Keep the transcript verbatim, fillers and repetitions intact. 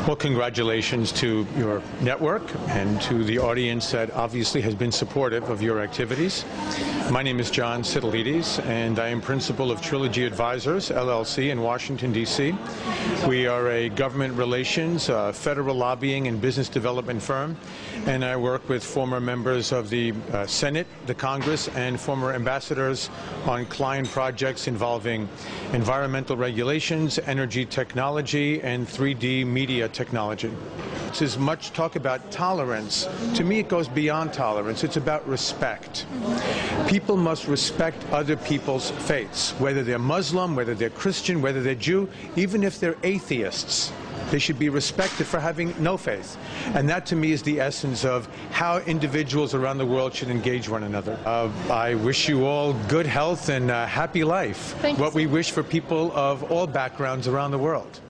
Well, congratulations to your network and to the audience that obviously has been supportive of your activities. My name is John Sitilides, and I am principal of Trilogy Advisors, L L C, in Washington, D C We are a government relations, uh, federal lobbying, and business development firm, and I work with former members of the uh, Senate, the Congress, and former ambassadors on client projects involving environmental regulations, energy technology, and three D media technology. There's much talk about tolerance. To me, it goes beyond tolerance. It's about respect. People must respect other people's faiths, whether they're Muslim, whether they're Christian, whether they're Jew, even if they're atheists. They should be respected for having no faith. And that, to me, is the essence of how individuals around the world should engage one another. Uh, I wish you all good health and a happy life. Thank you. What we wish for people of all backgrounds around the world.